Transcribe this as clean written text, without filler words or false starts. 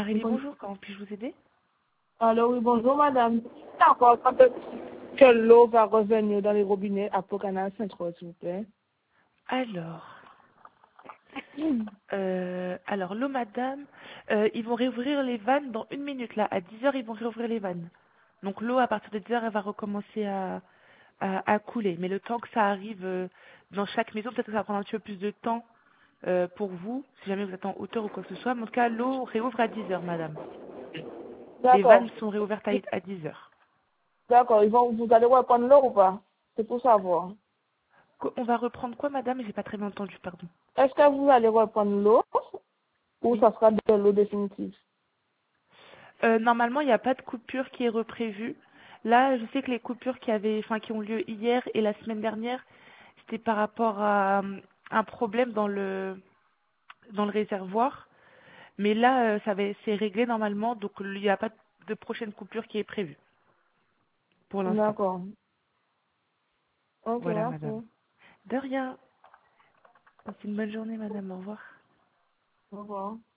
Marélie, bonjour, comment puis-je vous aider? Alors oui, bonjour madame. D'accord, quand est-ce que l'eau va revenir dans les robinets à Canal Saint-Croix, s'il vous plaît? Alors, l'eau, madame, ils vont réouvrir les vannes dans 1 minute, là. À 10 heures, ils vont réouvrir les vannes. Donc l'eau, à partir de 10 heures, elle va recommencer à couler. Mais le temps que ça arrive dans chaque maison, peut-être que ça va prendre un petit peu plus de temps pour vous, si jamais vous êtes en hauteur ou quoi que ce soit. Mais en tout cas, l'eau réouvre à 10 heures, madame. Les D'accord, vannes sont réouvertes à 10 heures. d'accord. Vous allez reprendre l'eau ou pas? C'est pour savoir. On va reprendre quoi, madame? J'ai pas très bien entendu, pardon. Est-ce que vous allez reprendre l'eau ou Oui. ça sera de l'eau définitive? Normalement, il n'y a pas de coupure qui est reprévue. Là, je sais que les coupures qui ont lieu hier et la semaine dernière, c'était par rapport à un problème dans le réservoir. Mais là, c'est réglé normalement, donc il n'y a pas de prochaine coupure qui est prévue pour l'instant. D'accord. Ok, Voilà, madame. merci. De rien. Passez une bonne journée, madame. Au revoir. Au revoir.